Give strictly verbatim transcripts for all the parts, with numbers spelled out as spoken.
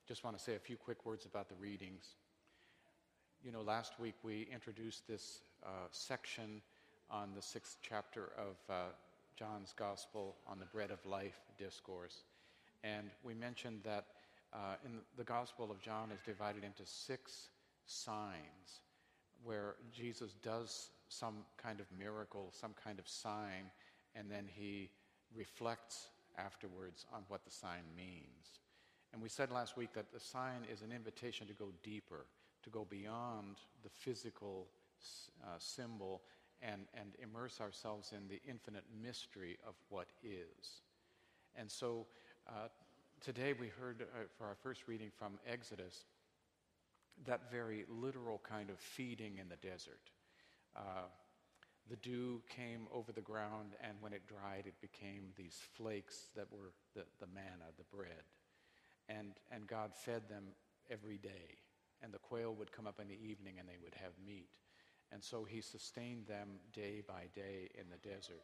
just want to say a few quick words about the readings. You know, last week we introduced this uh, section on the sixth chapter of uh, John's Gospel on the Bread of Life discourse. And we mentioned that uh, in the Gospel of John is divided into six signs where Jesus does some kind of miracle, some kind of sign, and then he reflects afterwards on what the sign means. And we said last week that the sign is an invitation to go deeper, to go beyond the physical uh, symbol and, and immerse ourselves in the infinite mystery of what is. And so uh, today we heard uh, for our first reading from Exodus that very literal kind of feeding in the desert. Uh, the dew came over the ground, and when it dried, it became these flakes that were the, the manna, the bread. And, and God fed them every day. And the quail would come up in the evening, and they would have meat. And so he sustained them day by day in the desert.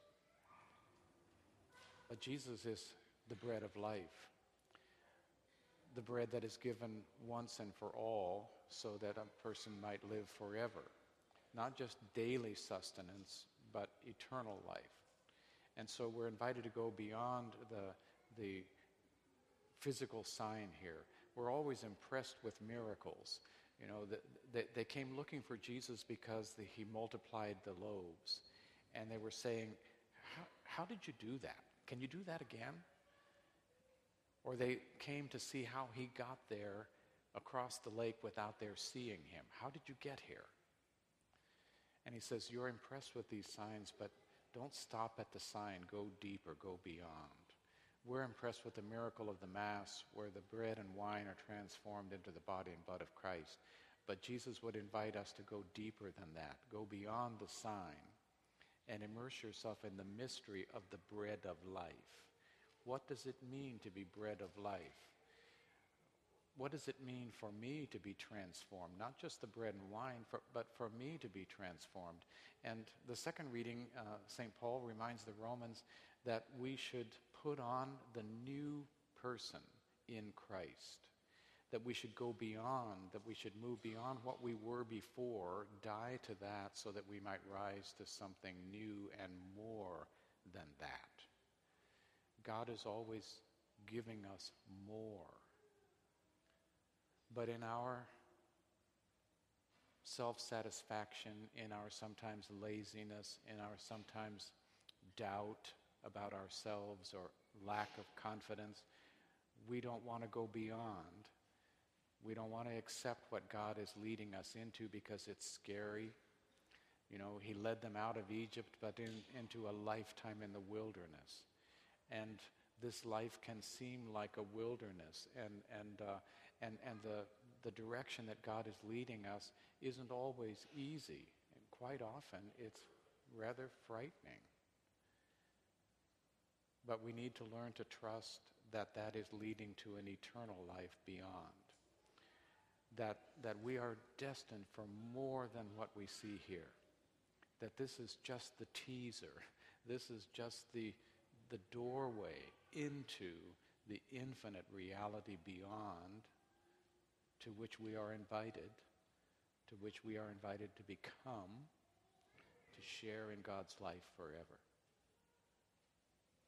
But Jesus is the bread of life, the bread that is given once and for all so that a person might live forever. Not just daily sustenance, but eternal life. And so we're invited to go beyond the, the physical sign here. We're always impressed with miracles. You know, the, they, they came looking for Jesus because the, he multiplied the loaves. And they were saying, how, how did you do that? Can you do that again? Or they came to see how he got there across the lake without their seeing him. How did you get here? And he says, you're impressed with these signs, but don't stop at the sign. Go deeper, go beyond. We're impressed with the miracle of the Mass, where the bread and wine are transformed into the body and blood of Christ. But Jesus would invite us to go deeper than that. Go beyond the sign and immerse yourself in the mystery of the bread of life. What does it mean to be bread of life? What does it mean for me to be transformed? Not just the bread and wine, for, but for me to be transformed. And the second reading, uh, Saint Paul reminds the Romans that we should put on the new person in Christ. That we should go beyond, that we should move beyond what we were before, die to that so that we might rise to something new and more than that. God is always giving us more. But in our self-satisfaction, in our sometimes laziness, in our sometimes doubt about ourselves or lack of confidence, we don't want to go beyond. We don't want to accept what God is leading us into because it's scary. You know, he led them out of Egypt, but in, into a lifetime in the wilderness. And this life can seem like a wilderness, and and uh, and and the the direction that God is leading us isn't always easy, and quite often it's rather frightening. But we need to learn to trust that that is leading to an eternal life beyond. That that we are destined for more than what we see here. That this is just the teaser. This is just the the doorway into the infinite reality beyond, to which we are invited, to which we are invited to become, to share in God's life forever.